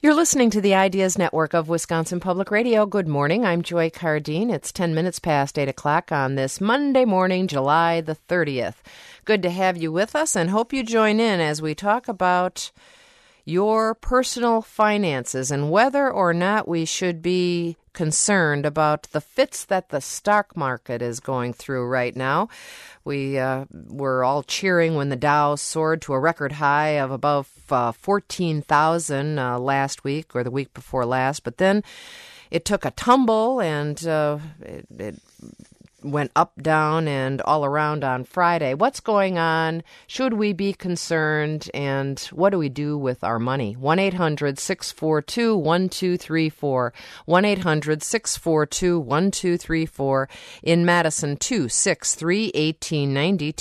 You're listening to the Ideas Network of Wisconsin Public Radio. Good morning. I'm Joy Cardine. It's 10 minutes past 8 o'clock on this Monday morning, July the 30th. Good to have you with us and hope you join in as we talk about your personal finances and whether or not we should be concerned about the fits that the stock market is going through right now. We were all cheering when the Dow soared to a record high of above 14,000 last week or the week before last, but then it took a tumble and it went up, down, and all around on Friday. What's going on? Should we be concerned? And what do we do with our money? 1-800-642-1234. 1-800-642-1234. In Madison, 263-1890,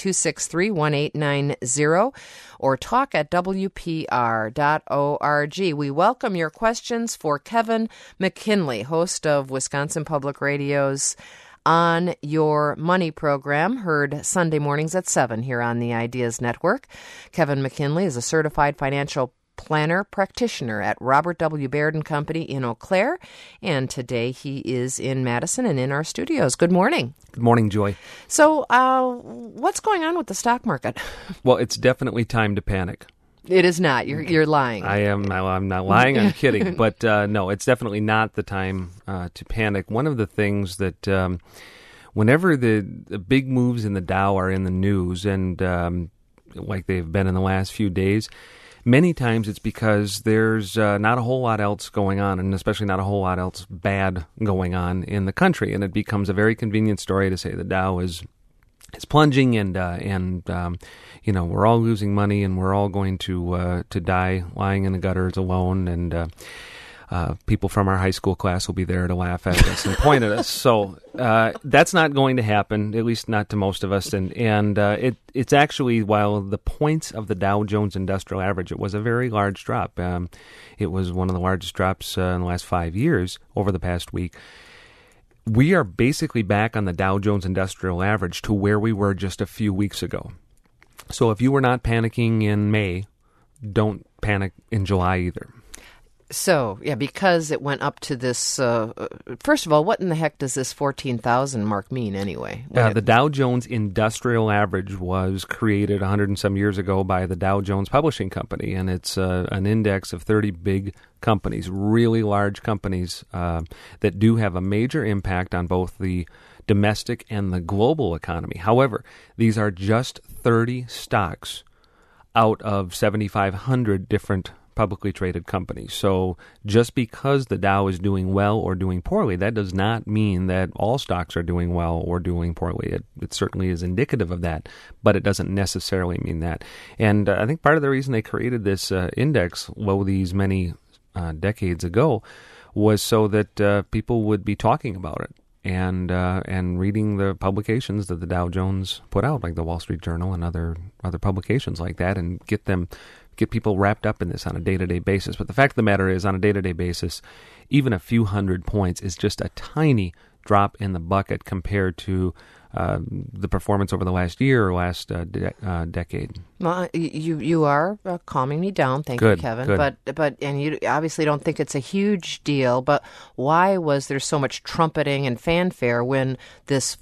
263-1890, or talk at WPR.org. We welcome your questions for Kevin McKinley, host of Wisconsin Public Radio's On Your Money program, heard Sunday mornings at 7 here on the Ideas Network. Kevin McKinley is a certified financial planner practitioner at Robert W. Baird & Company in Eau Claire, and today he is in Madison and in our studios. Good morning. Good morning, Joy. So what's going on with the stock market? Well, it's definitely time to panic. It is not. You're lying. I'm not lying. I'm kidding. But no, it's definitely not the time to panic. One of the things that whenever the big moves in the Dow are in the news, and like they've been in the last few days, many times it's because there's not a whole lot else going on, and especially not a whole lot else bad going on in the country. And it becomes a very convenient story to say the Dow is plunging and we're all losing money and we're all going to die lying in the gutters alone, and people from our high school class will be there to laugh at us and point at us. So that's not going to happen, at least not to most of us. And it's actually, while the points of the Dow Jones Industrial Average, it was a very large drop. It was one of the largest drops in the last 5 years over the past week. We are basically back on the Dow Jones Industrial Average to where we were just a few weeks ago. So if you were not panicking in May, don't panic in July either. So, yeah, because it went up to this, first of all, what in the heck does this 14,000 mark mean anyway? The Dow Jones Industrial Average was created 100 and some years ago by the Dow Jones Publishing Company, and it's an index of 30 big companies, really large companies that do have a major impact on both the domestic and the global economy. However, these are just 30 stocks out of 7,500 different publicly traded companies. So just because the Dow is doing well or doing poorly, that does not mean that all stocks are doing well or doing poorly. It certainly is indicative of that, but it doesn't necessarily mean that. And I think part of the reason they created this index, these many decades ago, was so that people would be talking about it and reading the publications that the Dow Jones put out, like the Wall Street Journal and other publications like that, and get people wrapped up in this on a day-to-day basis. But the fact of the matter is, on a day-to-day basis, even a few hundred points is just a tiny drop in the bucket compared to the performance over the last year or last decade. Well, you are calming me down, thank you, Kevin. Good. But you obviously don't think it's a huge deal. But why was there so much trumpeting and fanfare when this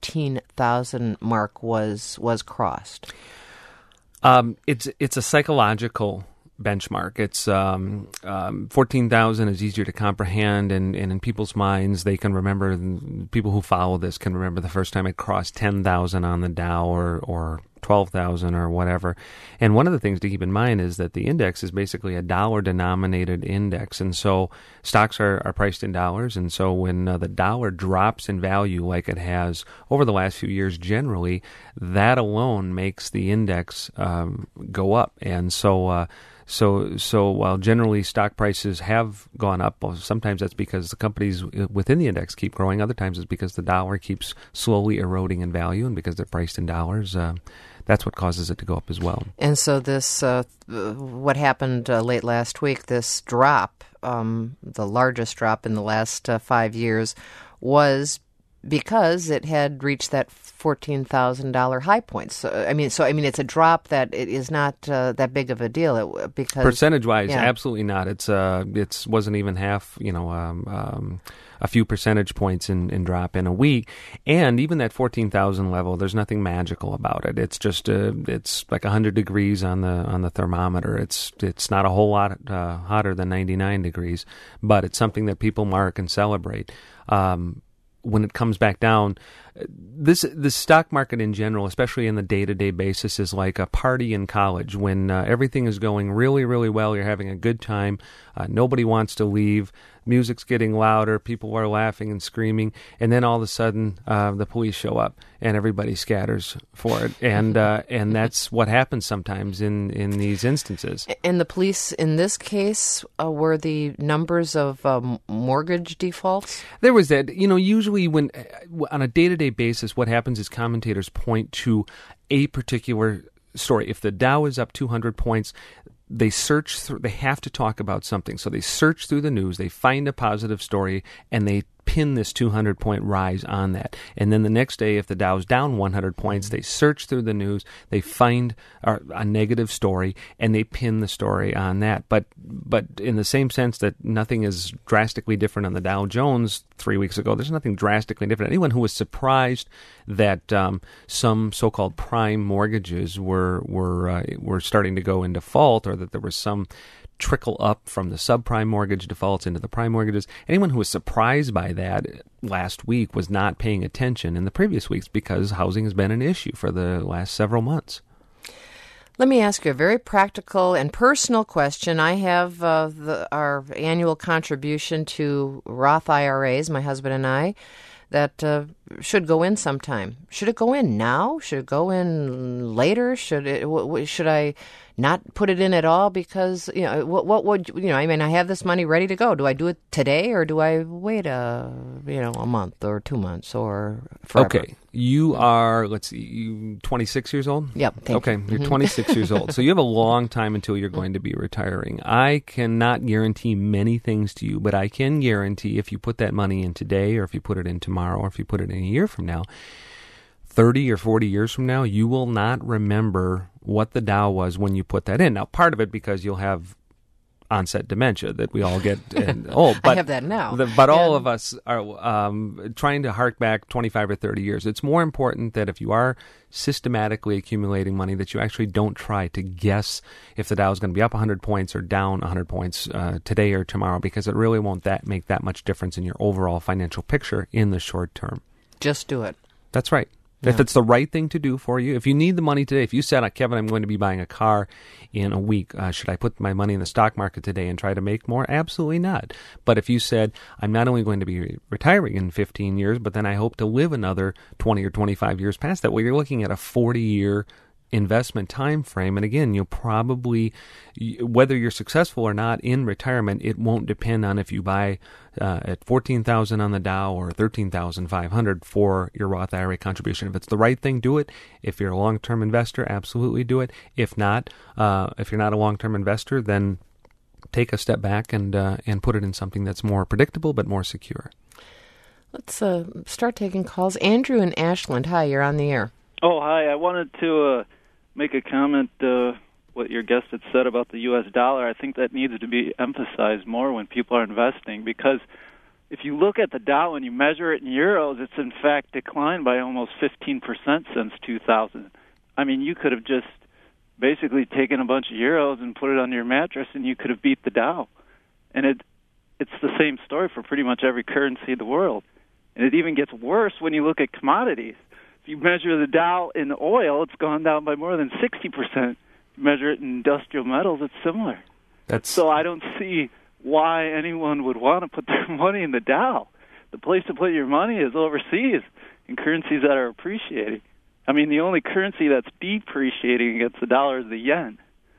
14,000 mark was crossed? It's a psychological benchmark. It's 14,000 is easier to comprehend, and in people's minds, they can remember, people who follow this can remember the first time it crossed 10,000 on the Dow or 12,000 or whatever. And one of the things to keep in mind is that the index is basically a dollar-denominated index, and so stocks are priced in dollars, and so when the dollar drops in value like it has over the last few years generally, that alone makes the index go up. And so while generally stock prices have gone up, sometimes that's because the companies within the index keep growing. Other times it's because the dollar keeps slowly eroding in value, and because they're priced in dollars, that's what causes it to go up as well. And so this, what happened late last week, this drop, the largest drop in the last 5 years, was because it had reached that $14,000 high point. So I mean, it's a drop that it is not that big of a deal because percentage-wise, absolutely not. It wasn't even half, a few percentage points in drop in a week. And even that 14,000 level, there's nothing magical about it. It's just it's like 100 degrees on the thermometer. It's not a whole lot hotter than 99 degrees, but it's something that people mark and celebrate. When it comes back down, the stock market in general, especially in the day-to-day basis, is like a party in college when everything is going really, really well. You're having a good time. Nobody wants to leave. Music's getting louder. People are laughing and screaming. And then all of a sudden, the police show up and everybody scatters for it. And that's what happens sometimes in these instances. And the police, in this case, were the numbers of mortgage defaults? There was that. Usually when on a day-to-day basis, what happens is commentators point to a particular story. If the Dow is up 200 points, they search through, they have to talk about something. So they search through the news, they find a positive story, and they pin this 200-point rise on that. And then the next day, if the Dow's down 100 points, they search through the news, they find a negative story, and they pin the story on that. But in the same sense that nothing is drastically different on the Dow Jones 3 weeks ago, there's nothing drastically different. Anyone who was surprised that some so-called prime mortgages were starting to go in default, or that there was some trickle up from the subprime mortgage defaults into the prime mortgages. Anyone who was surprised by that last week was not paying attention in the previous weeks, because housing has been an issue for the last several months. Let me ask you a very practical and personal question. I have our annual contribution to Roth IRAs, my husband and I, that should go in sometime. Should it go in now? Should it go in later? Should I not put it in at all? Because what would I have this money ready to go. Do I do it today, or do I wait a month or 2 months or forever? Okay, you are 26 years old. Yep. Okay, you're 26 years old, so you have a long time until you're going to be retiring. I cannot guarantee many things to you, but I can guarantee if you put that money in today, or if you put it in tomorrow, or if you put it in a year from now, 30 or 40 years from now, you will not remember what the Dow was when you put that in. Now, part of it because you'll have onset dementia that we all get old. But I have that now. All of us are trying to hark back 25 or 30 years. It's more important that if you are systematically accumulating money, that you actually don't try to guess if the Dow is going to be up 100 points or down 100 points today or tomorrow, because it really won't make that much difference in your overall financial picture in the short term. Just do it. That's right. Yeah. If it's the right thing to do for you, if you need the money today, if you said, Kevin, I'm going to be buying a car in a week, should I put my money in the stock market today and try to make more? Absolutely not. But if you said, I'm not only going to be retiring in 15 years, but then I hope to live another 20 or 25 years past that, well, you're looking at a 40-year investment time frame. And again, you'll probably, whether you're successful or not in retirement, it won't depend on if you buy at 14,000 on the Dow or 13,500 for your Roth IRA contribution. If it's the right thing, do it. If you're a long-term investor, absolutely do it. If not, if you're not a long-term investor, then take a step back and put it in something that's more predictable but more secure. Let's start taking calls. Andrew in Ashland, hi, you're on the air. Oh, hi. I wanted to make a comment what your guest had said about the U.S. dollar. I think that needs to be emphasized more when people are investing, because if you look at the Dow and you measure it in euros, it's in fact declined by almost 15% since 2000. I mean, you could have just basically taken a bunch of euros and put it on your mattress, and you could have beat the Dow. And it's the same story for pretty much every currency in the world. And it even gets worse when you look at commodities. If you measure the Dow in oil, it's gone down by more than 60%. Measure it in industrial metals, it's similar. So I don't see why anyone would want to put their money in the Dow. The place to put your money is overseas in currencies that are appreciating. I mean, the only currency that's depreciating against the dollar is the yen.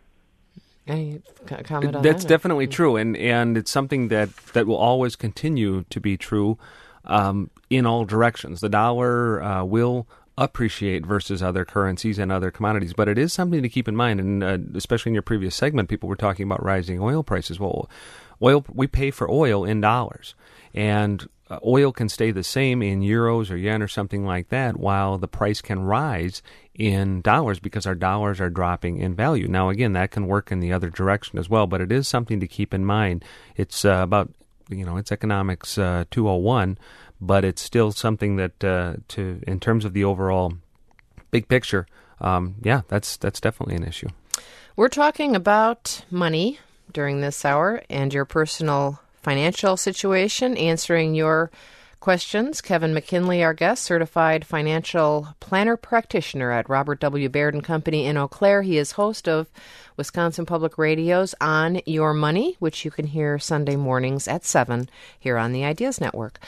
Any comment on That's that? definitely true, and it's something that will always continue to be true in all directions. The dollar will appreciate versus other currencies and other commodities, but it is something to keep in mind, and especially in your previous segment, people were talking about rising oil prices. Well, we pay for oil in dollars, and oil can stay the same in euros or yen or something like that, while the price can rise in dollars because our dollars are dropping in value. Now, again, that can work in the other direction as well, but it is something to keep in mind. It's about, it's economics 201, but it's still something that, in terms of the overall big picture, that's definitely an issue. We're talking about money during this hour and your personal financial situation, answering your questions. Kevin McKinley, our guest, certified financial planner practitioner at Robert W. Baird & Company in Eau Claire. He is host of Wisconsin Public Radio's On Your Money, which you can hear Sunday mornings at 7 here on the Ideas Network.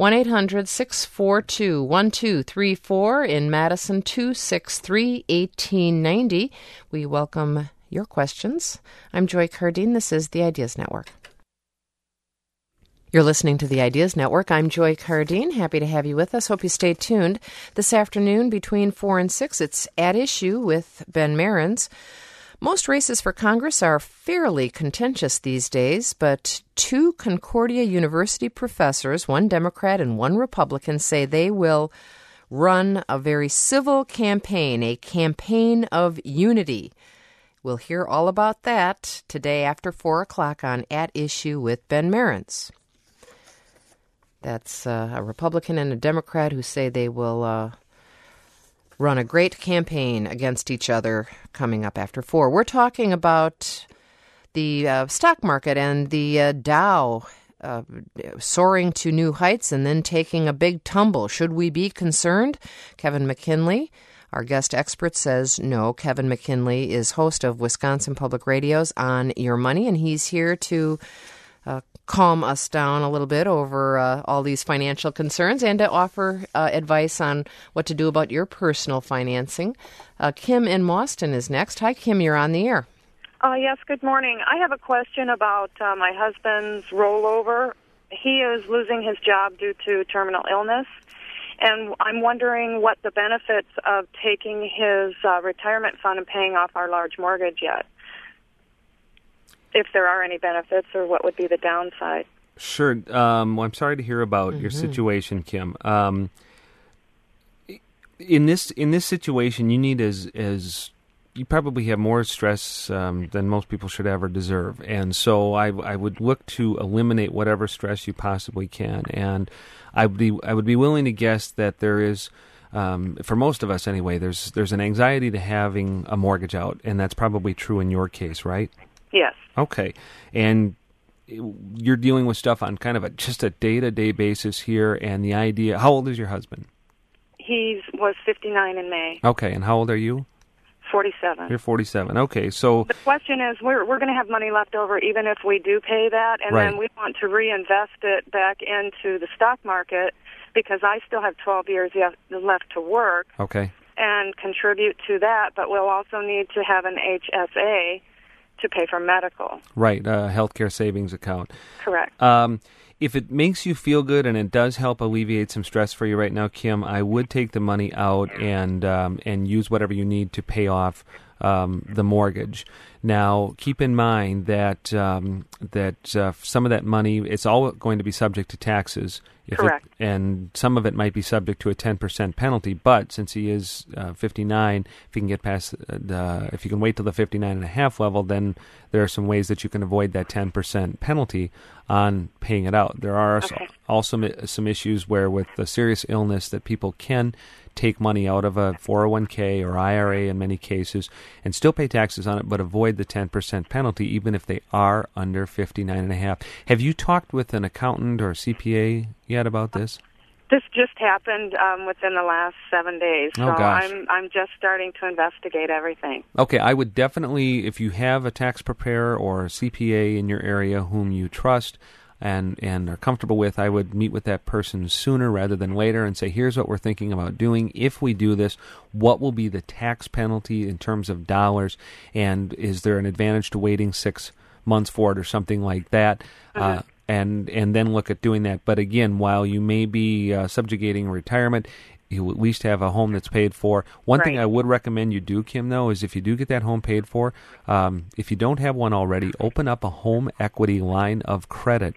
1-800-642-1234 in Madison, 263-1890. We welcome your questions. I'm Joy Cardine. This is the Ideas Network. You're listening to the Ideas Network. I'm Joy Cardine. Happy to have you with us. Hope you stay tuned. This afternoon between 4 and 6, it's At Issue with Ben Mehrens. Most races for Congress are fairly contentious these days, but 2 Concordia University professors, one Democrat and one Republican, say they will run a very civil campaign, a campaign of unity. We'll hear all about that today after 4 o'clock on At Issue with Ben Mehrens. That's a Republican and a Democrat who say they will run a great campaign against each other coming up after 4. We're talking about the stock market and the Dow soaring to new heights and then taking a big tumble. Should we be concerned? Kevin McKinley, our guest expert, says no. Kevin McKinley is host of Wisconsin Public Radio's On Your Money, and he's here to calm us down a little bit over all these financial concerns and to offer advice on what to do about your personal financing. Kim in Mauston is next. Hi, Kim, you're on the air. Yes, good morning. I have a question about my husband's rollover. He is losing his job due to terminal illness, and I'm wondering what the benefits of taking his retirement fund and paying off our large mortgage yet. If there are any benefits, or what would be the downside? Sure. Well, I'm sorry to hear about your situation, Kim. In this situation, you need as you probably have more stress than most people should ever deserve, and so I would look to eliminate whatever stress you possibly can. And I would be willing to guess that there is. For most of us, anyway, there's an anxiety to having a mortgage out, and that's probably true in your case, right? Yes. Okay. And you're dealing with stuff on kind of just a day-to-day basis here, and the idea... How old is your husband? He was 59 in May. Okay. And how old are you? 47. You're 47. Okay. So... The question is, we're going to have money left over even if we do pay that, and right. Then we want to reinvest it back into the stock market because I still have 12 years left to work. Okay. And contribute to that, but we'll also need to have an HSA to pay for medical. Right, a healthcare savings account. Correct. If it makes you feel good and it does help alleviate some stress for you right now, Kim, I would take the money out and use whatever you need to pay off the mortgage. Now, keep in mind that some of that money, it's all going to be subject to taxes. Correct. And some of it might be subject to a 10% penalty. But since he is 59, if you can get past if you can wait till the 59.5 level, then there are some ways that you can avoid that 10% penalty on paying it out. There are also some issues where with the serious illness that people can take money out of a 401k or IRA in many cases and still pay taxes on it, but avoid the 10% penalty even if they are under 59.5. Have you talked with an accountant or CPA yet about this? This just happened within the last 7 days, so I'm just starting to investigate everything. Okay, I would definitely, if you have a tax preparer or a CPA in your area whom you trust and are comfortable with, I would meet with that person sooner rather than later and say, here's what we're thinking about doing. If we do this, what will be the tax penalty in terms of dollars, and is there an advantage to waiting 6 months for it or something like that? And then look at doing that. But again, while you may be subjugating retirement, you at least have a home that's paid for. One thing I would recommend you do, Kim, though, is if you do get that home paid for, if you don't have one already, open up a home equity line of credit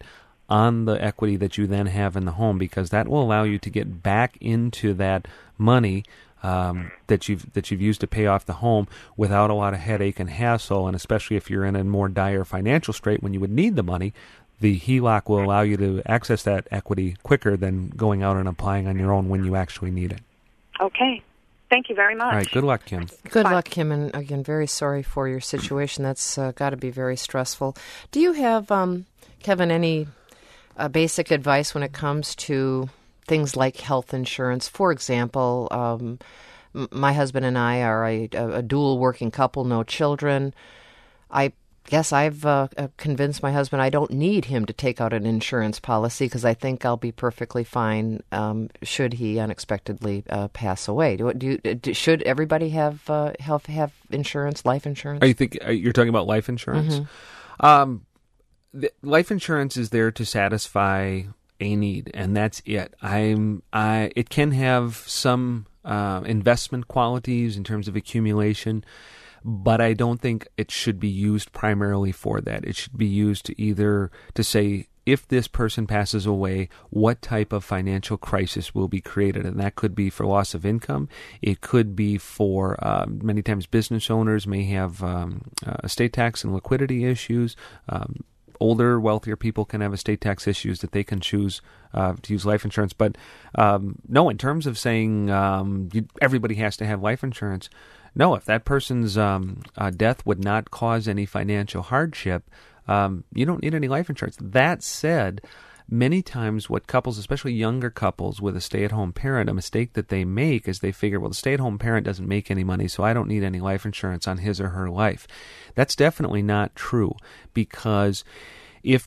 on the equity that you then have in the home, because that will allow you to get back into that money that you've used to pay off the home without a lot of headache and hassle. And especially if you're in a more dire financial strait when you would need the money, the HELOC will allow you to access that equity quicker than going out and applying on your own when you actually need it. Okay. Thank you very much. All right. Good luck, Kim. Good luck, Kim. And again, very sorry for your situation. That's got to be very stressful. Do you have, Kevin, any basic advice when it comes to things like health insurance? For example, my husband and I are a dual working couple, no children. I guess I've convinced my husband I don't need him to take out an insurance policy because I think I'll be perfectly fine should he unexpectedly pass away. Should everybody have insurance, life insurance? You're talking about life insurance? Mm-hmm. Life insurance is there to satisfy a need, and that's it. It can have some investment qualities in terms of accumulation, but I don't think it should be used primarily for that. It should be used to say, if this person passes away, what type of financial crisis will be created? And that could be for loss of income. It could be for, many times business owners may have estate tax and liquidity issues. Older, wealthier people can have estate tax issues that they can choose to use life insurance. But no, in terms of saying everybody has to have life insurance, no, if that person's death would not cause any financial hardship, you don't need any life insurance. That said, many times what couples, especially younger couples with a stay-at-home parent, a mistake that they make is they figure, well, the stay-at-home parent doesn't make any money, so I don't need any life insurance on his or her life. That's definitely not true, because if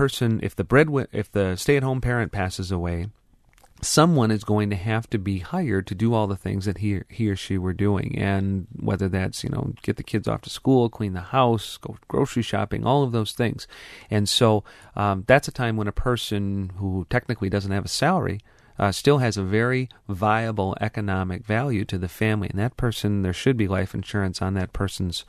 the stay-at-home parent passes away, someone is going to have to be hired to do all the things that he or she were doing, and whether that's get the kids off to school, clean the house, go grocery shopping, all of those things. And so that's a time when a person who technically doesn't have a salary still has a very viable economic value to the family, and that person, there should be life insurance on that person's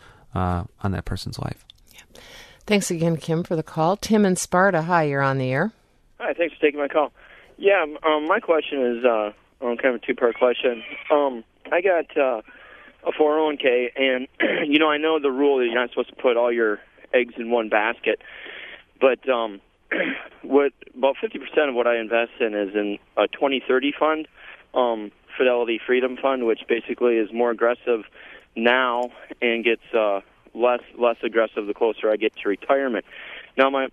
life. Yeah. Thanks again, Kim, for the call. Tim in Sparta, hi, you're on the air. Hi, thanks for taking my call. Yeah, my question is kind of a two-part question. I got a 401k, and I know the rule that you're not supposed to put all your eggs in one basket, but what about 50% of what I invest in is in a 2030 fund, Fidelity Freedom Fund, which basically is more aggressive now and gets less aggressive the closer I get to retirement. Now, my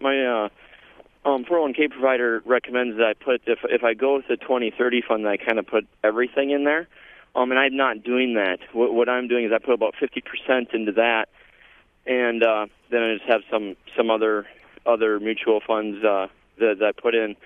401k provider recommends that I put, if I go with the 2030 fund, that I kind of put everything in there. And I'm not doing that. What I'm doing is I put about 50% into that, and then I just have some other mutual funds that I put in.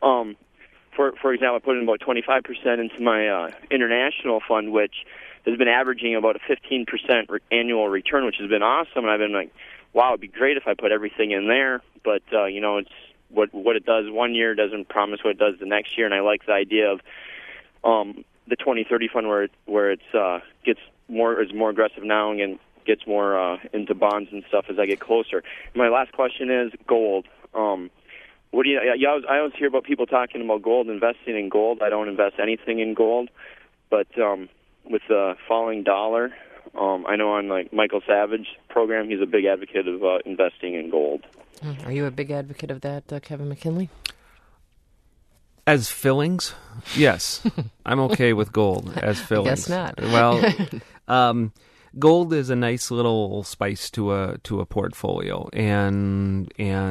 For example, I put in about 25% into my international fund, which has been averaging about a 15% annual return, which has been awesome. And I've been like, wow, it'd be great if I put everything in there. But it's what it does one year doesn't promise what it does the next year. And I like the idea of the 2030 fund where it's is more aggressive now and gets more into bonds and stuff as I get closer. My last question is gold. What do I always hear about people talking about gold, investing in gold. I don't invest anything in gold, but with the falling dollar, I know on like Michael Savage program, he's a big advocate of investing in gold. Are you a big advocate of that, Kevin McKinley? As fillings, yes. I'm okay with gold as fillings. I guess not. Well, gold is a nice little spice to a portfolio, and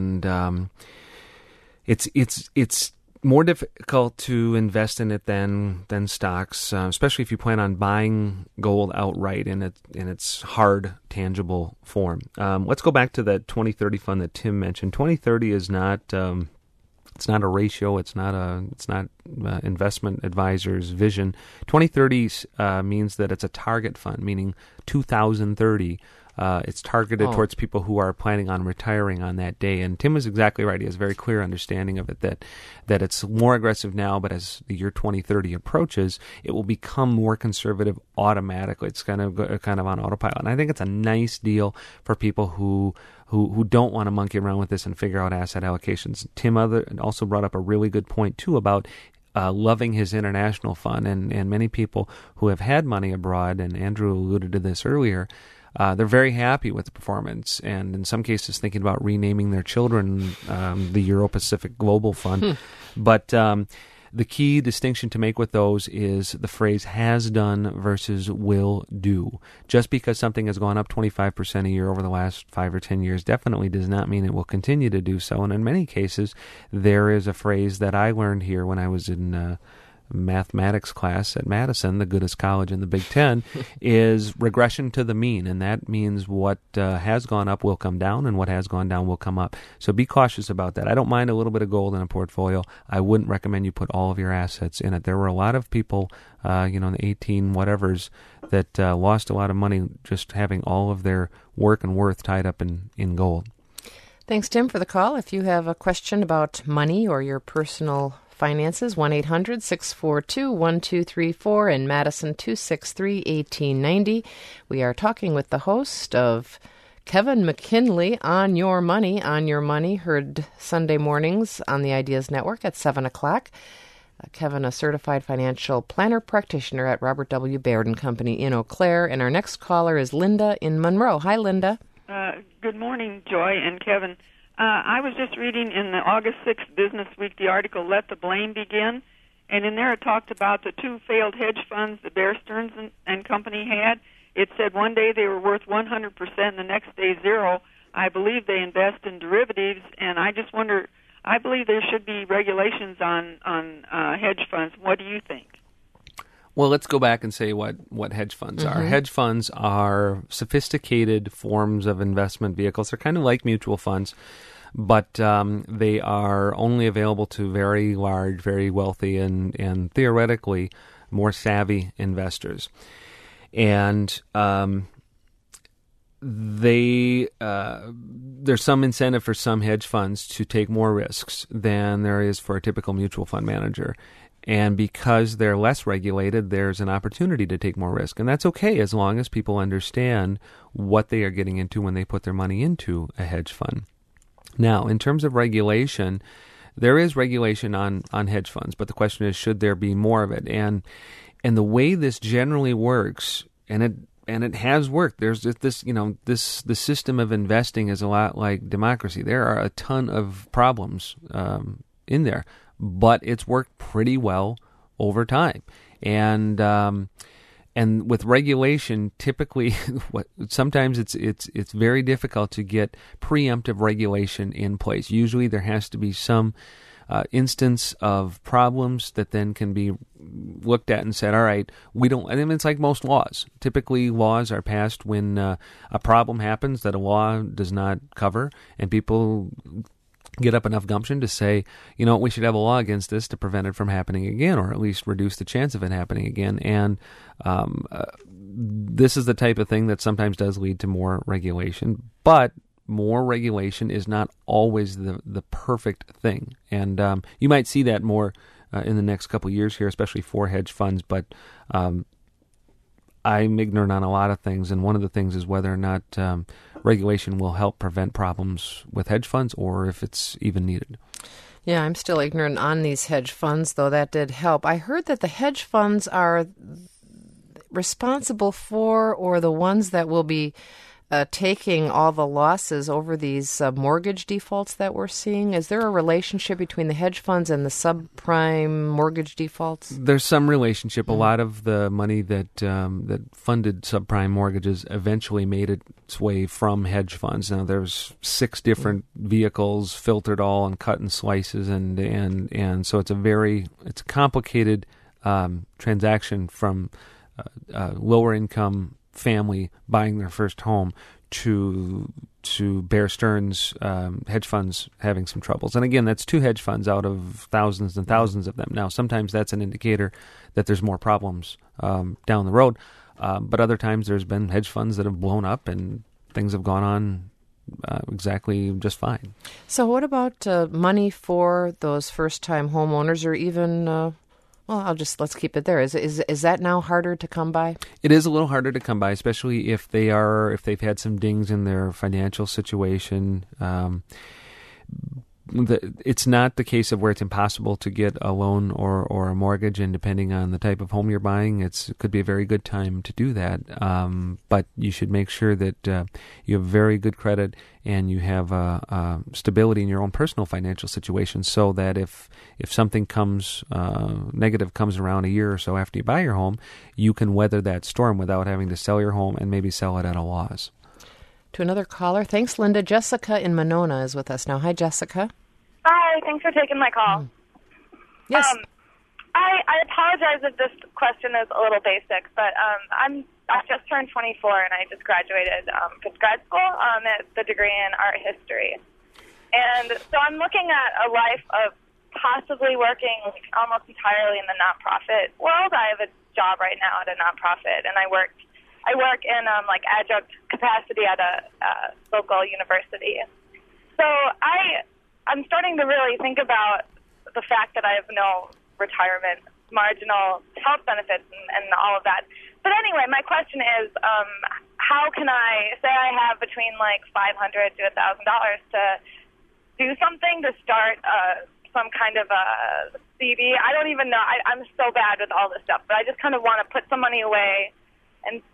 it's more difficult to invest in it than stocks, especially if you plan on buying gold outright in its hard, tangible form. Let's go back to that 2030 fund that Tim mentioned. 2030 is not it's not a ratio. It's not investment advisor's vision. 2030 means that it's a target fund, meaning 2030. It's targeted towards people who are planning on retiring on that day. And Tim is exactly right. He has a very clear understanding of it, that it's more aggressive now, but as the year 2030 approaches, it will become more conservative automatically. It's kind of on autopilot. And I think it's a nice deal for people who don't want to monkey around with this and figure out asset allocations. Tim also brought up a really good point, too, about loving his international fund. And many people who have had money abroad, and Andrew alluded to this earlier, they're very happy with the performance, and in some cases thinking about renaming their children the Euro-Pacific Global Fund. But the key distinction to make with those is the phrase has done versus will do. Just because something has gone up 25% a year over the last 5 or 10 years definitely does not mean it will continue to do so. And in many cases, there is a phrase that I learned here when I was in mathematics class at Madison, the goodest college in the Big Ten, is regression to the mean, and that means what has gone up will come down, and what has gone down will come up. So be cautious about that. I don't mind a little bit of gold in a portfolio. I wouldn't recommend you put all of your assets in it. There were a lot of people, in the 18 whatevers, that lost a lot of money just having all of their work and worth tied up in gold. Thanks, Tim, for the call. If you have a question about money or your personal finances, 1-800-642-1234, in Madison, 263-1890. We are talking with the host of Kevin McKinley on Your Money, heard Sunday mornings on the Ideas Network at 7 o'clock. Kevin, a certified financial planner practitioner at Robert W. Baird & Company in Eau Claire. And our next caller is Linda in Monroe. Hi, Linda. Good morning, Joy and Kevin. I was just reading in the August 6th Business Week the article, Let the Blame Begin, and in there it talked about the 2 failed hedge funds that Bear Stearns and Company had. It said one day they were worth 100% and the next day zero. I believe they invest in derivatives, and I just wonder, I believe there should be regulations on hedge funds. What do you think? Well, let's go back and say what hedge funds are. Hedge funds are sophisticated forms of investment vehicles. They're kind of like mutual funds, but they are only available to very large, very wealthy, and theoretically more savvy investors. And there's some incentive for some hedge funds to take more risks than there is for a typical mutual fund manager. And because they're less regulated, there's an opportunity to take more risk. And that's okay as long as people understand what they are getting into when they put their money into a hedge fund. Now, in terms of regulation, there is regulation on hedge funds, but the question is, should there be more of it? And the way this generally works, and it has worked. There's this, the system of investing is a lot like democracy. There are a ton of problems in there, but it's worked pretty well over time. And with regulation, typically, sometimes it's very difficult to get preemptive regulation in place. Usually, there has to be some instance of problems that then can be looked at and said, all right, we don't. I mean, it's like most laws. Typically, laws are passed when a problem happens that a law does not cover, and people get up enough gumption to say, we should have a law against this to prevent it from happening again, or at least reduce the chance of it happening again. And this is the type of thing that sometimes does lead to more regulation, but more regulation is not always the perfect thing. And you might see that more in the next couple of years here, especially for hedge funds, but I'm ignorant on a lot of things, and one of the things is whether or not regulation will help prevent problems with hedge funds or if it's even needed. Yeah, I'm still ignorant on these hedge funds, though that did help. I heard that the hedge funds are responsible for, or the ones that will be taking all the losses over these mortgage defaults that we're seeing. Is there a relationship between the hedge funds and the subprime mortgage defaults? There's some relationship. A lot of the money that funded subprime mortgages eventually made its way from hedge funds. Now, there's 6 different vehicles filtered all and cut in slices, and so it's a complicated transaction from lower income family buying their first home to Bear Stearns hedge funds having some troubles. And again, that's 2 hedge funds out of thousands and thousands of them. Now, sometimes that's an indicator that there's more problems down the road, but other times there's been hedge funds that have blown up and things have gone on exactly just fine. So what about money for those first-time homeowners, or even, let's keep it there. Is that now harder to come by? It is a little harder to come by, especially if they've had some dings in their financial situation. It's not the case of where it's impossible to get a loan or a mortgage, and depending on the type of home you're buying, it could be a very good time to do that. But you should make sure that you have very good credit and you have stability in your own personal financial situation, so that if something negative comes around a year or so after you buy your home, you can weather that storm without having to sell your home and maybe sell it at a loss. To another caller. Thanks, Linda. Jessica in Monona is with us now. Hi, Jessica. Hi, thanks for taking my call. Yes. I apologize if this question is a little basic, but I just turned 24 and I just graduated from grad school at the degree in art history. And so I'm looking at a life of possibly working almost entirely in the nonprofit world. I have a job right now at a nonprofit, and I work in adjunct capacity at a local university. So I'm starting to really think about the fact that I have no retirement, marginal health benefits, and all of that. But anyway, my question is, how can I say I have between $500 to $1,000 to do something to start some kind of a CD? I don't even know. I'm so bad with all this stuff, but I just kind of want to put some money away and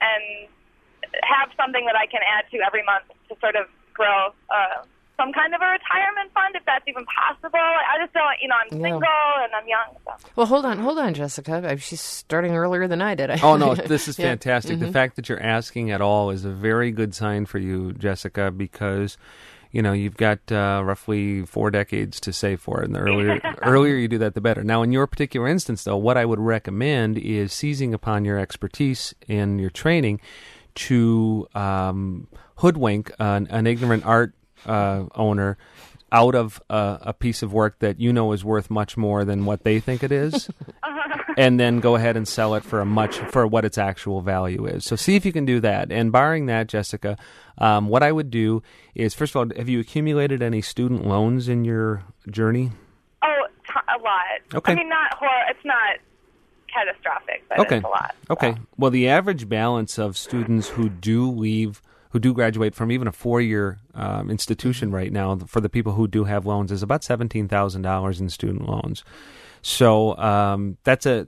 have something that I can add to every month to sort of grow some kind of a retirement fund, if that's even possible. I just don't, I'm single and I'm young. So. Well, hold on, Jessica. She's starting earlier than I did. Oh, no, this is fantastic. Mm-hmm. The fact that you're asking at all is a very good sign for you, Jessica, because you've got roughly 4 decades to save for it, and the earlier you do that, the better. Now, in your particular instance, though, what I would recommend is seizing upon your expertise and your training to hoodwink an ignorant art owner out of a piece of work that is worth much more than what they think it is, and then go ahead and sell it for what its actual value is. So see if you can do that. And barring that, Jessica, what I would do is, first of all, have you accumulated any student loans in your journey? Oh, a lot. Okay. I mean, it's not catastrophic, but okay. It's a lot. Okay. So. Well, the average balance of students who do graduate from even a 4-year institution right now, for the people who do have loans, is about $17,000 in student loans. So that's a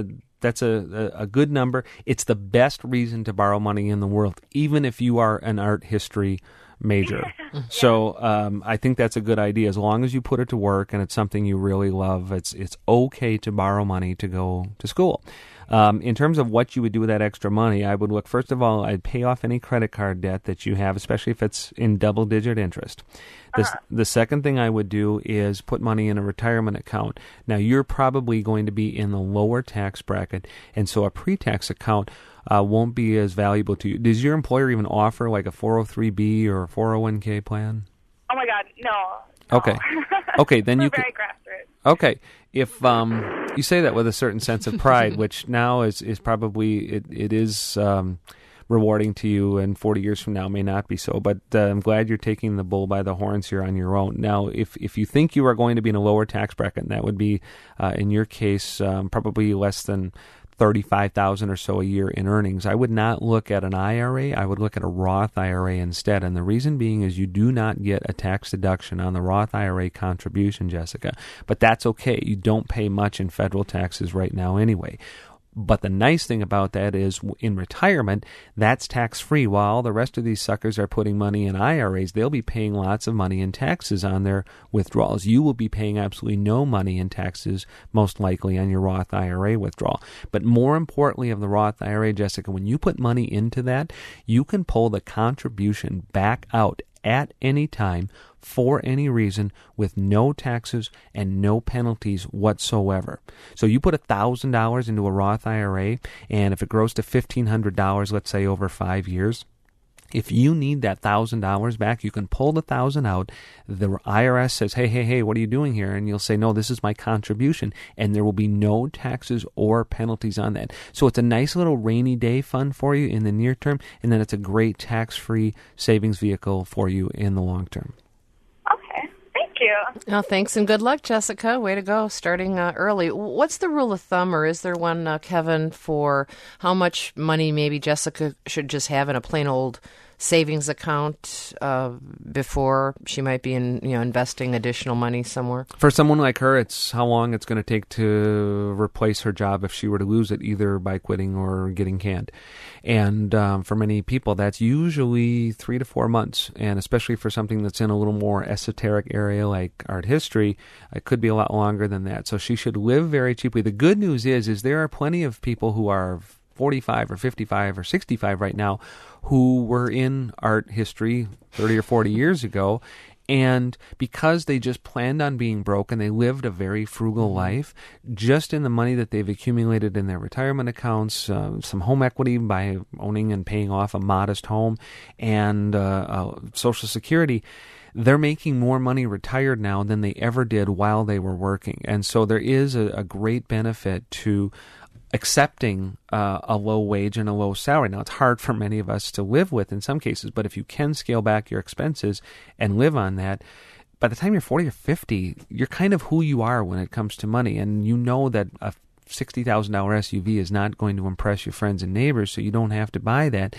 good number. It's the best reason to borrow money in the world, even if you are an art history major. So I think that's a good idea. As long as you put it to work and it's something you really love, it's okay to borrow money to go to school. In terms of what you would do with that extra money, I would look, first of all, I'd pay off any credit card debt that you have, especially if it's in double-digit interest. The second thing I would do is put money in a retirement account. Now, you're probably going to be in the lower tax bracket, and so a pre-tax account won't be as valuable to you. Does your employer even offer like a 403B or a 401k plan? Oh, my God, no. Okay. Okay, then you can... very grassroots. Okay. If you say that with a certain sense of pride, which now is probably, it is rewarding to you, and 40 years from now may not be so, but I'm glad you're taking the bull by the horns here on your own. Now, if you think you are going to be in a lower tax bracket, and that would be, in your case, probably less than $35,000 or so a year in earnings, I would not look at an IRA. I would look at a Roth IRA instead. And the reason being is you do not get a tax deduction on the Roth IRA contribution, Jessica. But that's okay. You don't pay much in federal taxes right now anyway. But the nice thing about that is in retirement, that's tax-free. While all the rest of these suckers are putting money in IRAs, they'll be paying lots of money in taxes on their withdrawals. You will be paying absolutely no money in taxes, most likely, on your Roth IRA withdrawal. But more importantly of the Roth IRA, Jessica, when you put money into that, you can pull the contribution back out at any time for any reason with no taxes and no penalties whatsoever. So you put $1,000 into a Roth IRA, and if it grows to $1,500, let's say over 5 years, If you need that $1,000 back, you can pull the $1,000 out. The IRS says, hey, what are you doing here? And you'll say, no, this is my contribution. And there will be no taxes or penalties on that. So it's a nice little rainy day fund for you in the near term. And then it's a great tax-free savings vehicle for you in the long term. Okay. Thank you. Well, thanks and good luck, Jessica. Way to go, starting early. What's the rule of thumb, or is there one, Kevin, for how much money maybe Jessica should just have in a plain old savings account before she might be investing additional money somewhere? For someone like her, it's how long it's going to take to replace her job if she were to lose it, either by quitting or getting canned. And for many people, that's usually 3 to 4 months. And especially for something that's in a little more esoteric area like art history, it could be a lot longer than that. So she should live very cheaply. The good news is there are plenty of people who are 45 or 55 or 65 right now who were in art history 30 or 40 years ago, and because they just planned on being broke and they lived a very frugal life, just in the money that they've accumulated in their retirement accounts, some home equity by owning and paying off a modest home, and Social Security, they're making more money retired now than they ever did while they were working. And so there is a great benefit to accepting a low wage and a low salary. Now, it's hard for many of us to live with in some cases, but if you can scale back your expenses and live on that, by the time you're 40 or 50, you're kind of who you are when it comes to money. And you know that a $60,000 SUV is not going to impress your friends and neighbors, so you don't have to buy that.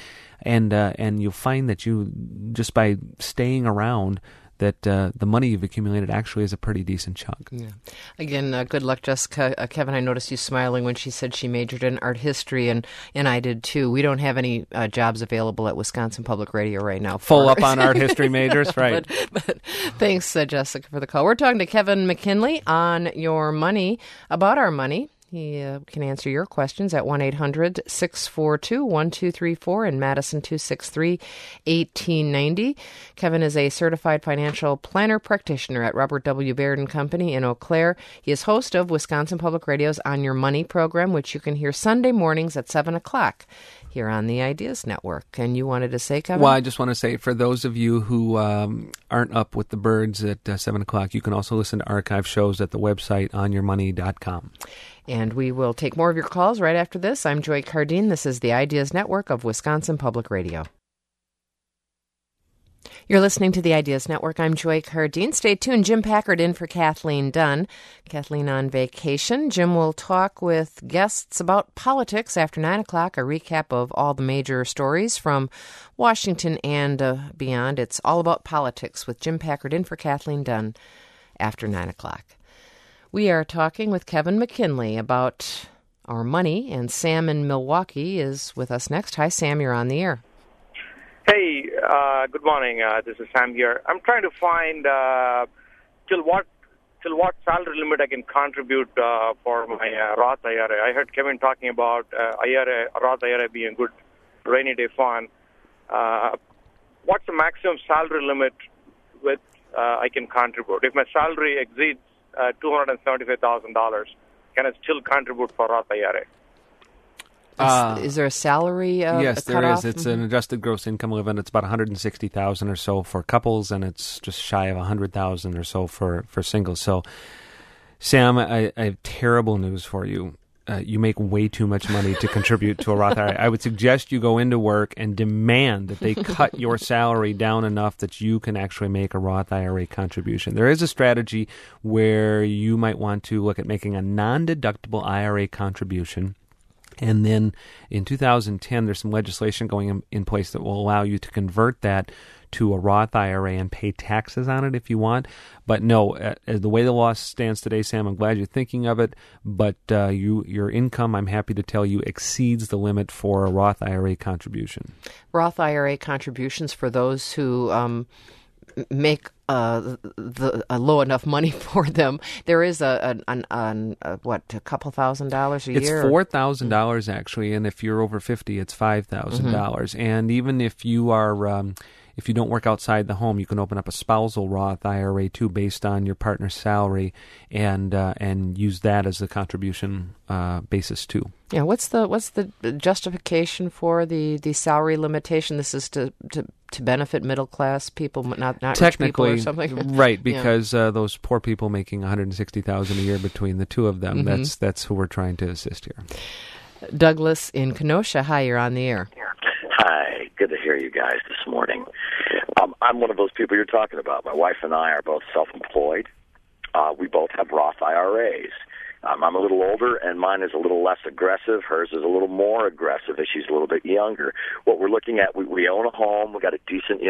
And you'll find that you, just by staying around, that the money you've accumulated actually is a pretty decent chunk. Yeah. Again, good luck, Jessica. Kevin, I noticed you smiling when she said she majored in art history, and I did too. We don't have any jobs available at Wisconsin Public Radio right now. Full up on art history majors, right. But thanks, Jessica, for the call. We're talking to Kevin McKinley on your money, about our money. He can answer your questions at 1-800-642-1234 in Madison 263-1890. Kevin is a certified financial planner practitioner at Robert W. Baird & Company in Eau Claire. He is host of Wisconsin Public Radio's On Your Money program, which you can hear Sunday mornings at 7 o'clock here on the Ideas Network. And you wanted to say, Kevin? Well, I just want to say, for those of you who aren't up with the birds at 7 o'clock, you can also listen to archive shows at the website onyourmoney.com. And we will take more of your calls right after this. I'm Joy Cardine. This is the Ideas Network of Wisconsin Public Radio. You're listening to the Ideas Network. I'm Joy Cardine. Stay tuned. Jim Packard in for Kathleen Dunn. Kathleen on vacation. Jim will talk with guests about politics after 9 o'clock, a recap of all the major stories from Washington and beyond. It's all about politics with Jim Packard in for Kathleen Dunn after 9 o'clock. We are talking with Kevin McKinley about our money, and Sam in Milwaukee is with us next. Hi, Sam. You're on the air. Hey, good morning. This is Sam here. I'm trying to find till what salary limit I can contribute for my Roth IRA. I heard Kevin talking about Roth IRA being a good rainy day fund. What's the maximum salary limit with I can contribute? If my salary exceeds $275,000, can I still contribute for Roth IRA? Is there a salary? Yes, there cutoff? is. It's an adjusted gross income limit. It's about $160,000 or so for couples, and it's just shy of $100,000 or so for singles. So, Sam, I have terrible news for you. You make way too much money to contribute to a Roth IRA. I would suggest you go into work and demand that they cut your salary down enough that you can actually make a Roth IRA contribution. There is a strategy where you might want to look at making a non-deductible IRA contribution. And then in 2010, there's some legislation going in place that will allow you to convert that to a Roth IRA and pay taxes on it if you want. But no, the way the law stands today, Sam, I'm glad you're thinking of it. But your income, I'm happy to tell you, exceeds the limit for a Roth IRA contribution. Roth IRA contributions for those who make a low enough money for them. There is a couple $1,000 a year? It's $4,000 actually, and if you're over 50, it's $5,000. And even if you are if you don't work outside the home, you can open up a spousal Roth IRA too, based on your partner's salary, and use that as the contribution basis too. Yeah, what's the justification for the salary limitation? This is to benefit middle class people, not rich people or something. Right? Because those poor people making $160,000 a year between the two of them, that's who we're trying to assist here. Douglas in Kenosha, hi, you're on the air. Hi, good to hear you guys this morning. I'm one of those people you're talking about. My wife and I are both self-employed. We both have Roth IRAs. I'm a little older, and mine is a little less aggressive. Hers is a little more aggressive as she's a little bit younger. What we're looking at, we own a home. We got a decent,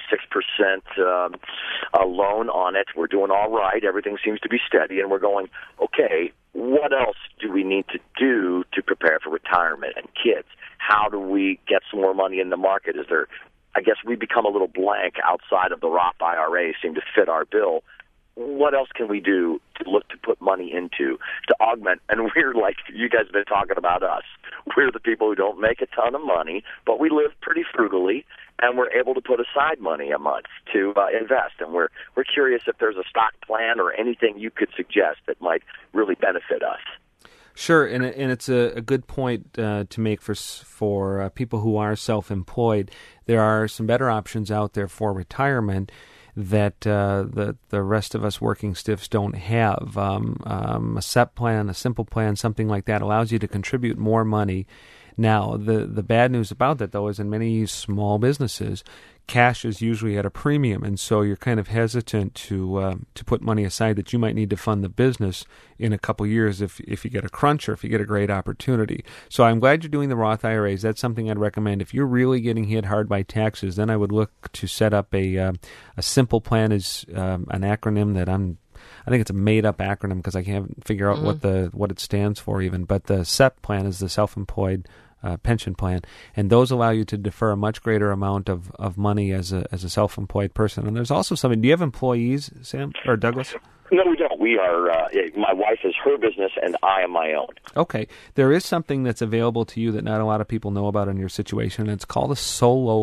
6% loan on it. We're doing all right. Everything seems to be steady, and we're going, okay, what else do we need to do to prepare for retirement and kids? How do we get some more money in the market? I guess we become a little blank outside of the Roth IRA, seem to fit our bill. What else can we do to look to put money into to augment? And we're like, you guys have been talking about us. We're the people who don't make a ton of money, but we live pretty frugally, and we're able to put aside money a month to invest. And we're curious if there's a stock plan or anything you could suggest that might really benefit us. Sure, and it's a good point to make for people who are self-employed. There are some better options out there for retirement that the rest of us working stiffs don't have. A SEP plan, a simple plan, something like that allows you to contribute more money. Now, the bad news about that, though, is in many small businesses, cash is usually at a premium, and so you're kind of hesitant to put money aside that you might need to fund the business in a couple years if you get a crunch or if you get a great opportunity. So I'm glad you're doing the Roth IRAs. That's something I'd recommend. If you're really getting hit hard by taxes, then I would look to set up a simple plan. Is an acronym that I think it's a made-up acronym because I can't figure out what it stands for even. But the SEP plan is the self-employed pension plan, and those allow you to defer a much greater amount of money as a self-employed person. And there's also something. Do you have employees, Sam or Douglas? No, we don't. We are. My wife is her business, and I am my own. Okay, there is something that's available to you that not a lot of people know about in your situation. It's called a solo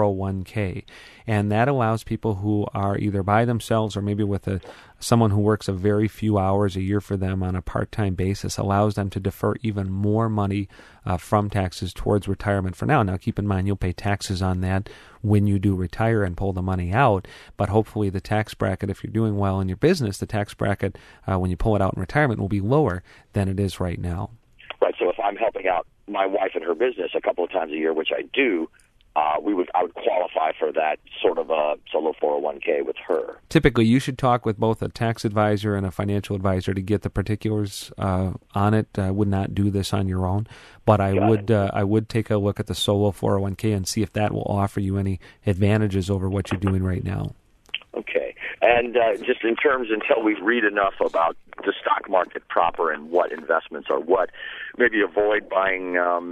401k, and that allows people who are either by themselves or maybe with someone who works a very few hours a year for them on a part-time basis, allows them to defer even more money from taxes towards retirement for now. Now, keep in mind, you'll pay taxes on that when you do retire and pull the money out, but hopefully the tax bracket, if you're doing well in your business, the tax bracket when you pull it out in retirement will be lower than it is right now. Right, so if I'm helping out my wife and her business a couple of times a year, which I do, I would qualify for that sort of a solo 401k with her. Typically, you should talk with both a tax advisor and a financial advisor to get the particulars on it. I would not do this on your own, but I would take a look at the solo 401k and see if that will offer you any advantages over what you're doing right now. Okay. And just in terms, until we read enough about the stock market proper and what investments are what, maybe avoid buying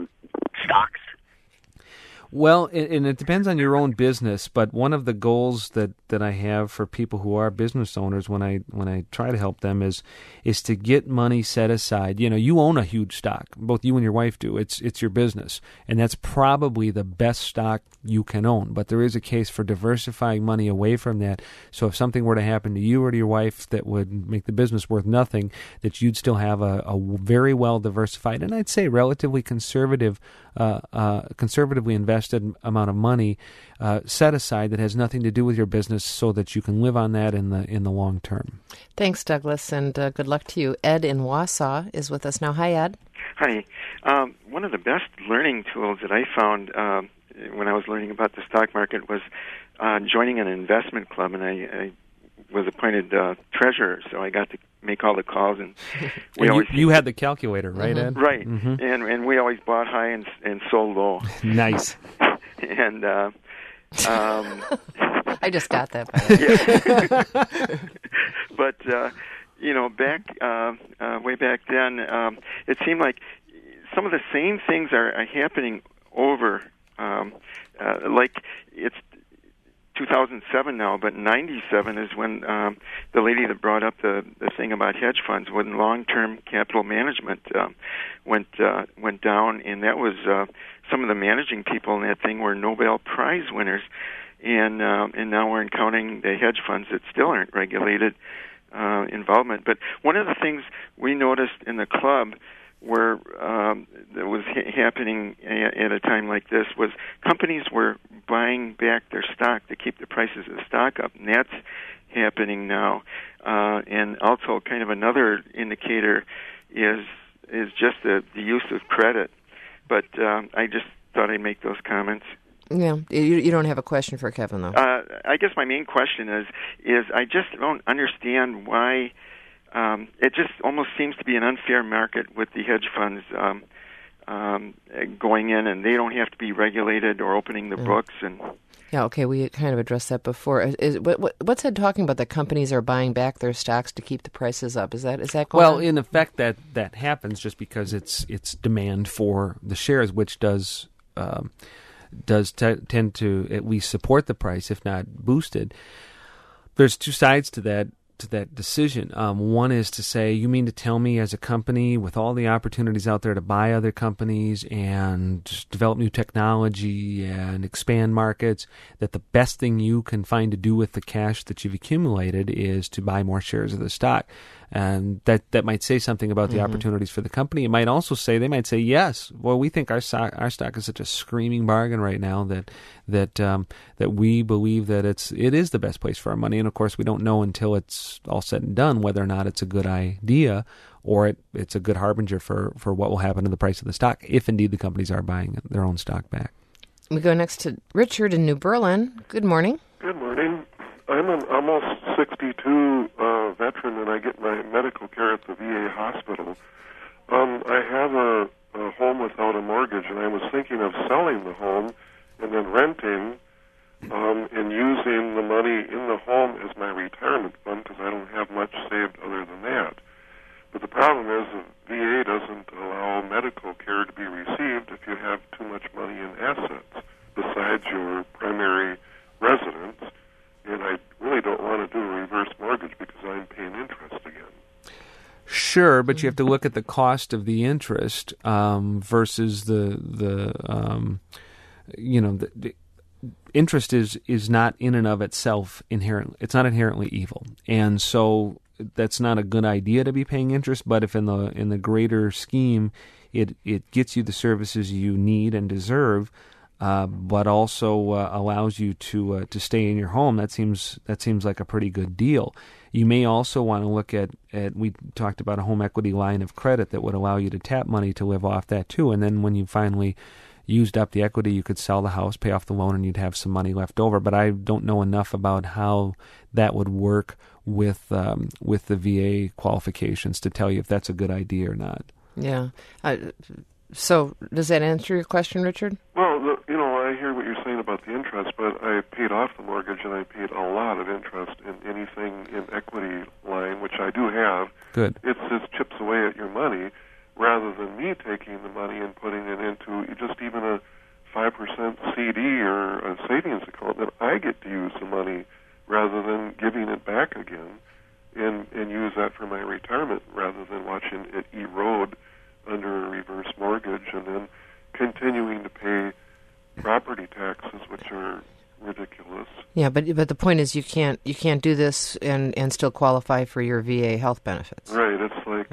stocks. Well, and it depends on your own business, but one of the goals that I have for people who are business owners when I try to help them is to get money set aside. You know, you own a huge stock, both you and your wife do. It's your business, and that's probably the best stock you can own. But there is a case for diversifying money away from that. So if something were to happen to you or to your wife that would make the business worth nothing, that you'd still have a very well diversified, and I'd say relatively conservatively invested amount of money set aside that has nothing to do with your business, so that you can live on that in the long term. Thanks, Douglas, and good luck to you. Ed in Wausau is with us now. Hi, Ed. Hi. One of the best learning tools that I found when I was learning about the stock market was joining an investment club, and I was appointed treasurer, so I got to make all the calls. And you had the calculator, right, Ed? Right, and we always bought high and sold low. Nice. And I just got that. By the way. But way back then, it seemed like some of the same things are happening over. Like it's 2007 now, but 97 is when the lady that brought up the thing about hedge funds, when long-term capital management went down, and that was some of the managing people in that thing were Nobel Prize winners, and now we're encountering the hedge funds that still aren't regulated involvement. But one of the things we noticed in the club where that was happening at a time like this was companies were buying back their stock to keep the prices of the stock up, and that's happening now. And also kind of another indicator is just the use of credit. But I just thought I'd make those comments. Yeah, you don't have a question for Kevin, though. I guess my main question is I just don't understand why it just almost seems to be an unfair market with the hedge funds going in, and they don't have to be regulated or opening the books. And yeah, okay, we kind of addressed that before. What's Ed talking about? That companies are buying back their stocks to keep the prices up? Is that going well, on? In effect, that happens just because it's demand for the shares, which does tend to at least support the price, if not boost it. There's two sides to that decision. One is to say, you mean to tell me as a company with all the opportunities out there to buy other companies and develop new technology and expand markets, that the best thing you can find to do with the cash that you've accumulated is to buy more shares of the stock? And that might say something about the opportunities for the company. It might also say, they might say, yes, well, we think our stock is such a screaming bargain right now that we believe that it is the best place for our money. And of course, we don't know until it's all said and done whether or not it's a good idea or it's a good harbinger for what will happen to the price of the stock, if indeed the companies are buying their own stock back. We go next to Richard in New Berlin. Good morning. Good morning. I'm an almost 62 veteran, and I get my medical care at the VA hospital. I have a home without a mortgage, and I was thinking of selling the home and then renting and using the money in the home as my retirement fund because I don't have much saved other than that. But the problem is the VA doesn't allow medical care to be received if you have too much money in assets besides your primary residence. And I really don't want to do a reverse mortgage because I'm paying interest again. Sure, but you have to look at the cost of the interest versus the interest is not in and of itself inherently. It's not inherently evil, and so that's not a good idea to be paying interest. But if in the greater scheme, it gets you the services you need and deserve. But also allows you to stay in your home. That seems like a pretty good deal. You may also want to look at we talked about a home equity line of credit that would allow you to tap money to live off that too. And then when you finally used up the equity, you could sell the house, pay off the loan, and you'd have some money left over. But I don't know enough about how that would work with the VA qualifications to tell you if that's a good idea or not. Yeah. So does that answer your question, Richard? Well, I hear what you're saying about the interest, but I paid off the mortgage and I paid a lot of interest in anything in equity line, which I do have. Good. It just chips away at your money rather than me taking the money and putting it into just even a 5% CD or a savings account that I get to use the money rather than giving it back again and use that for my retirement rather than watching it erode under a reverse mortgage and then continuing to pay property taxes, which are ridiculous. Yeah, but the point is you can't do this and still qualify for your VA health benefits. Right. It's like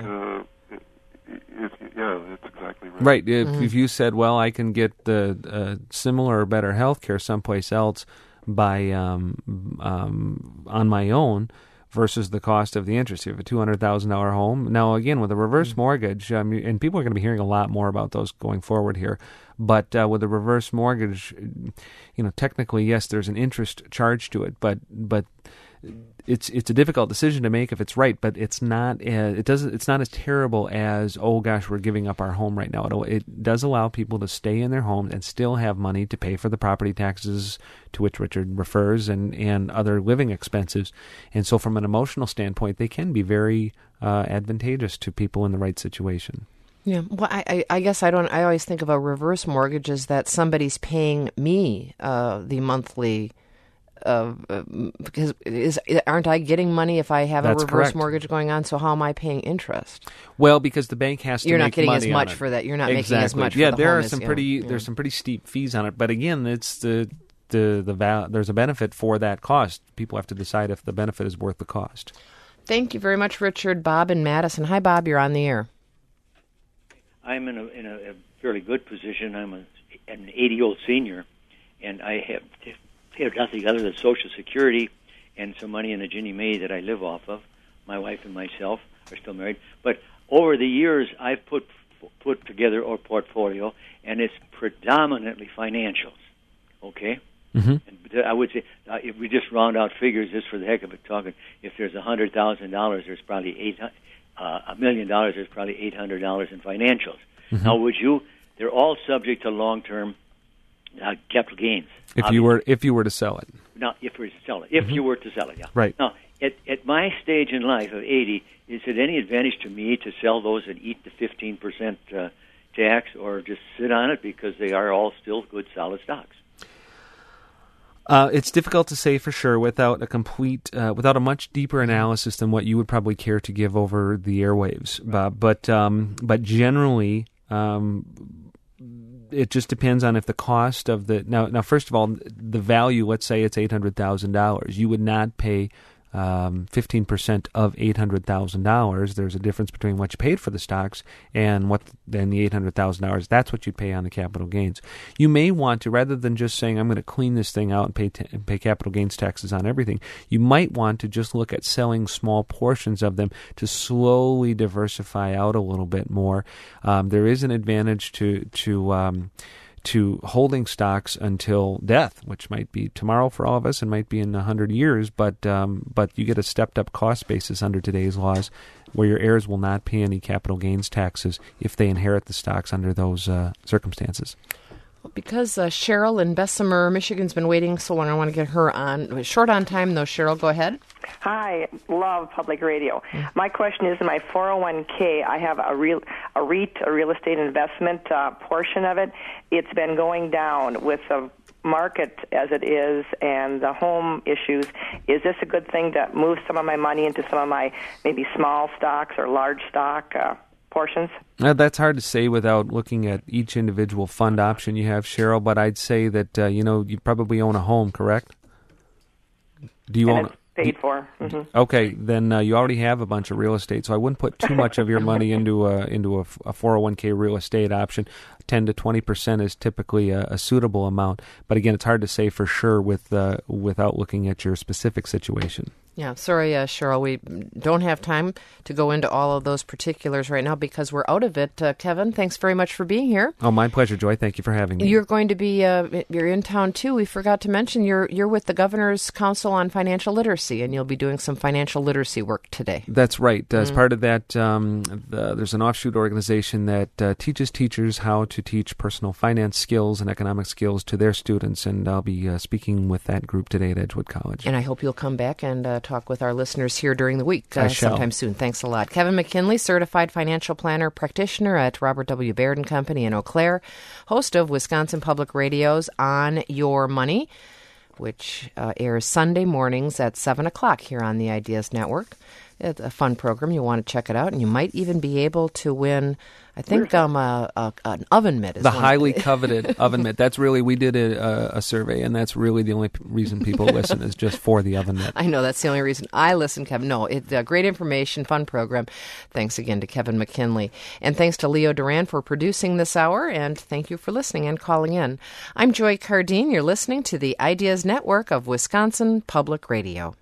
that's exactly right. Right. If you said, well, I can get the similar or better health care someplace else by on my own, versus the cost of the interest. You have a $200,000 home. Now, again, with a reverse mortgage, and people are going to be hearing a lot more about those going forward here, but with a reverse mortgage, technically, yes, there's an interest charge to it, but it's a difficult decision to make if it's right, but it's not as terrible as, oh gosh, we're giving up our home right now. It does allow people to stay in their homes and still have money to pay for the property taxes to which Richard refers and other living expenses. And so from an emotional standpoint, they can be very advantageous to people in the right situation. Yeah, well, I guess I always think of a reverse mortgage as that somebody's paying me the monthly. Because aren't I getting money if I have That's a reverse correct. mortgage going on? So how am I paying interest? Well, because the bank has to. You're not make getting money as much on it. for that. You're not exactly. making as much. Yeah, for the there home are as, some there's some pretty steep fees on it. But again, it's there's a benefit for that cost. People have to decide if the benefit is worth the cost. Thank you very much, Richard. Bob in Madison. Hi, Bob. You're on the air. I'm in a fairly good position. I'm an 80-year-old senior, and I have nothing other than Social Security and some money in a Ginnie Mae that I live off of. My wife and myself are still married. But over the years, I've put together a portfolio, and it's predominantly financials. Okay? Mm-hmm. And I would say, if we just round out figures, just for the heck of it, talking, if there's $100,000, there's probably $1 million. There's probably $800 in financials. Mm-hmm. Now, they're all subject to long-term capital gains. If you were to sell it. Now, if we were to sell it. If you were to sell it, yeah. Right. Now, at my stage in life of 80, is it any advantage to me to sell those and eat the 15% tax, or just sit on it because they are all still good, solid stocks? It's difficult to say for sure without a much deeper analysis than what you would probably care to give over the airwaves, Bob. But generally, it just depends on if the cost of the now. First of all, the value. Let's say it's $800,000. You would not pay 15% of $800,000. There's a difference between what you paid for the stocks and the $800,000. That's what you pay on the capital gains. You may want to, rather than just saying I'm going to clean this thing out and pay capital gains taxes on everything, you might want to just look at selling small portions of them to slowly diversify out a little bit more. There is an advantage to holding stocks until death, which might be tomorrow for all of us and might be in 100 years, but you get a stepped-up cost basis under today's laws where your heirs will not pay any capital gains taxes if they inherit the stocks under those circumstances. Well, because Cheryl in Bessemer, Michigan's been waiting so long, I want to get her on. Short on time, though. Cheryl, go ahead. Hi, love public radio. My question is, in my 401k, I have a REIT, a real estate investment portion of it. It's been going down with the market as it is and the home issues. Is this a good thing to move some of my money into some of my maybe small stocks or large stock portions? That's hard to say without looking at each individual fund option you have, Cheryl, but I'd say that, you probably own a home, correct? Do you own? Paid for. Mm-hmm. Okay, then you already have a bunch of real estate, so I wouldn't put too much of your money into a 401k real estate option. 10 to 20% is typically a suitable amount, but again, it's hard to say for sure without looking at your specific situation. Yeah, sorry, Cheryl, we don't have time to go into all of those particulars right now because we're out of it. Kevin, thanks very much for being here. Oh, my pleasure, Joy. Thank you for having me. You're going to be, you're in town too. We forgot to mention you're with the Governor's Council on Financial Literacy, and you'll be doing some financial literacy work today. That's right. As part of that, there's an offshoot organization that teaches teachers how to teach personal finance skills and economic skills to their students, and I'll be speaking with that group today at Edgewood College. And I hope you'll come back and talk with our listeners here during the week sometime soon. Thanks a lot. Kevin McKinley, certified financial planner practitioner at Robert W. Baird & Company in Eau Claire, host of Wisconsin Public Radio's On Your Money, which airs Sunday mornings at 7 o'clock here on the Ideas Network. It's a fun program. You want to check it out, and you might even be able to win, I think, an oven mitt. The highly coveted oven mitt. That's really, we did a survey, and that's really the only reason people listen is just for the oven mitt. I know, that's the only reason I listen, Kevin. No, it's great information, fun program. Thanks again to Kevin McKinley. And thanks to Leo Duran for producing this hour, and thank you for listening and calling in. I'm Joy Cardine. You're listening to the Ideas Network of Wisconsin Public Radio.